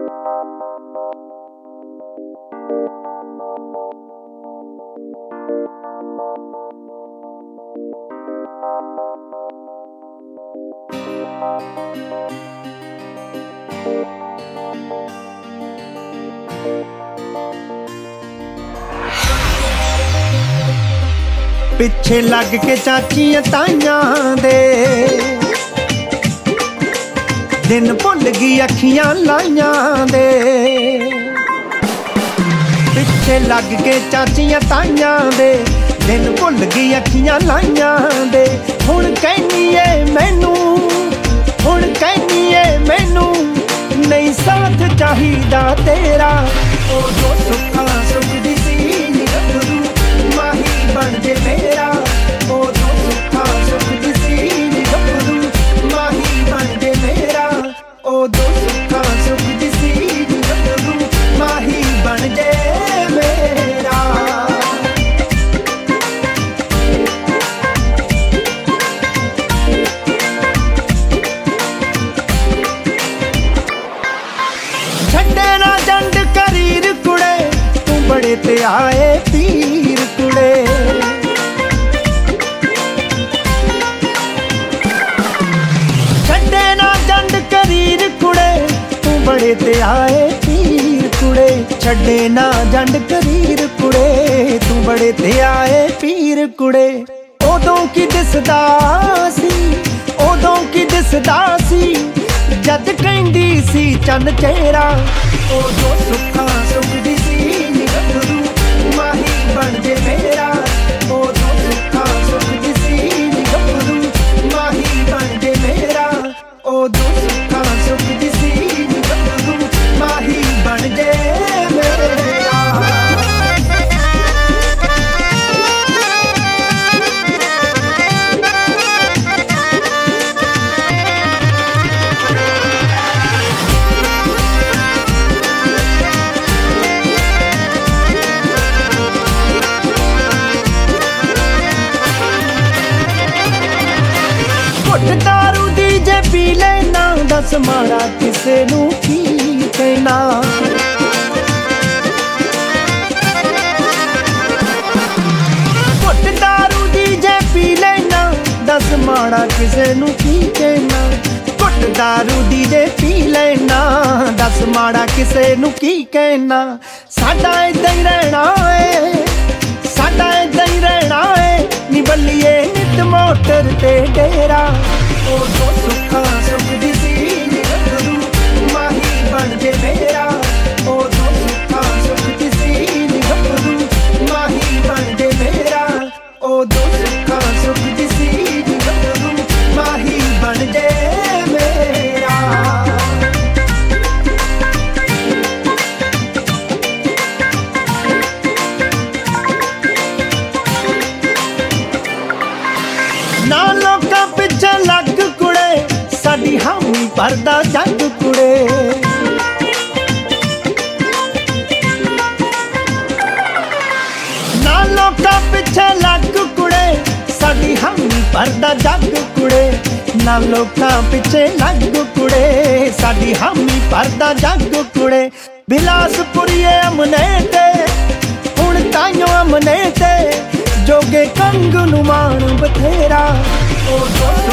ਪਿੱਛੇ ਲੱਗ ਕੇ ਚਾਚੀਆਂ ਤਾਈਆਂ ਦੇ ਦਿਨ ਭੁੱਲ ਗਈ ਅੱਖੀਆਂ ਲਾਈਆਂ ਦੇ। ਪਿੱਛੇ ਲੱਗ ਕੇ ਚਾਚੀਆਂ ਤਾਈਆਂ ਦੇ ਦਿਨ ਭੁੱਲ ਗਈ ਅੱਖੀਆਂ ਲਾਈਆਂ ਦੇ। ਹੁਣ ਕਹਿੰਦੀ ਏ ਮੈਨੂੰ, ਹੁਣ ਕਹਿੰਦੀ ਏ ਮੈਨੂੰ ਨਹੀਂ ਸਾਥ ਚਾਹੀਦਾ ਤੇਰਾ। ਉਦੋਂ ਸੁੱਖਾਂ ਸੁੱਖਦੀ ਸੀ ਨੀ ਗੱਭਰੂ ਮਾਹੀ ਬਣ ਜੇ ਮੇਰਾ। ਉਦੋਂ ਸੁੱਖਾਂ ਸੁੱਖਦੀ ਸੀ ਨੀ ਗੱਭਰੂ ਮਾਹੀ ਬਣ ਜੇ ਮੇਰਾ। ਉਦੋਂ ਸੁੱਖਾਂ ਸੁੱਖਦੀ ਸੀ ਨੀ ਗੱਭਰੂ ਮਾਹੀ ਬਣ ਜੇ ਮੇਰਾ। ਛੱਡੇ ਨਾ ਜੰਡ ਕਰੀਰ ਕੁੜੇ ਤੂੰ ਬੜੇ ਤੇ ਆਏ ਪੀਰ ਕੁੜੇ। ਛੱਡੇ ਨਾ ਜੰਡ ਕਰੀਰ ਕੁੜੇ ਤੂੰ ਬੜੇ ਤੇ ਆਏ ਪੀਰ ਕੁੜੇ। ਛੱਡੇ ਨਾ ਜੰਡ ਕਰੀਰ ਕੁੜੇ ਤੂੰ ਬੜੇ ਤੇ ਆਏ ਪੀਰ ਕੁੜੇ। ਉਦੋਂ ਕੀ ਦਿਸਦਾ ਸੀ, ਉਦੋਂ ਕੀ ਦਿਸਦਾ ਸੀ ਜਦ ਕਹਿੰਦੀ ਸੀ ਚੰਨ ਚਿਹਰਾ। ਉਦੋਂ ਸੁੱਖਾਂ ਸੁੱਖਦੀ ਸੀ ਨੀ ਗੱਭਰੂ ਮਾਹੀ ਬਣ ਜੇ ਮੇਰਾ। ਉਦੋਂ ਸੁੱਖਾਂ ਸੁੱਖਦੀ ਸੀ ਨੀ ਗੱਭਰੂ ਮਾਹੀ ਬਣ ਜੇ ਮੇਰਾ। ਉਦੋਂ ਸੁੱਖਾਂ ਸੁੱਖਦੀ ਸੀ ਨੀ ਗੱਭਰੂ ਮਾਹੀ ਬਣ ਜੇ ਮੇਰਾ। ਘੁੱਟ ਦਾਰੂ ਦੀ ਜੇ ਪੀ ਲੈਣਾ ਦੱਸ ਮਾੜਾ ਕਿਸੇ ਨੂੰ ਕੀ ਕਹਿਣਾ। ਘੁੱਟ ਦਾਰੂ ਦੀ ਜੇ ਪੀ ਲੈਣਾ ਦੱਸ ਮਾੜਾ ਕਿਸੇ ਨੂੰ ਕੀ ਕਹਿਣਾ। ਘੁੱਟ ਦਾਰੂ ਦੀ ਜੇ ਪੀ ਲੈਣਾ ਦੱਸ ਮਾੜਾ ਕਿਸੇ ਨੂੰ ਕੀ ਕਹਿਣਾ। ਸਾਡਾ ਏਦਾਂ ਹੀ ਰਹਿਣਾ ਏ, ਸਾਡਾ ਏਦਾਂ ਹੀ ਰਹਿਣਾ ਏ ਨੀ ਬੱਲੀਏ ਨਿੱਤ ਮੋਟਰ ਤੇ ਡੇਰਾ। ਉਦੋਂ ਸੁੱਖਾਂ ਸੁੱਖਦੀ ਸੀ ਨੀ ਗੱਭਰੂ ਮਾਹੀ ਬਣ ਜੇ ਮੇਰਾ। ਉਦੋਂ ਸੁੱਖਾਂ ਸੁੱਖਦੀ ਸੀ ਨੀ ਗੱਭਰੂ ਮਾਹੀ ਬਣ ਜੇ ਮੇਰਾ। ਉਦੋਂ ਸੁੱਖਾਂ ਸੁੱਖਦੀ ਸੀ ਨੀ ਗੱਭਰੂ ਮਾਹੀ ਬਣ ਜੇ ਮੇਰਾ। ਨਾ ਲੋਕਾਂ ਪਿੱਛੇ ਲੱਗ ਕੁੜੇ ਸਾਡੀ ਹਾਮੀ ਭਰਦਾ ਜੱਗ ਕੁੜੇ। ਨਾ ਲੋਕਾਂ ਪਿੱਛੇ ਲੱਗ ਕੁੜੇ ਸਾਡੀ ਹਾਮੀ ਭਰਦਾ ਜੱਗ ਕੁੜੇ। ਨਾ ਲੋਕਾਂ ਪਿੱਛੇ ਲੱਗ ਕੁੜੇ ਸਾਡੀ ਹਾਮੀ ਭਰਦਾ ਜੱਗ ਕੁੜੇ। ਬਿਲਾਸਪੁਰੀਏ ਅਮਨੇ ਤੇ ਹੁਣ ਤਾਈਓ ਅਮਨੇ ਤੇ ਜੋਗੇ ਕੰਗ ਨੂੰ ਮਾਣ ਬਥੇਰਾ। ਉਹ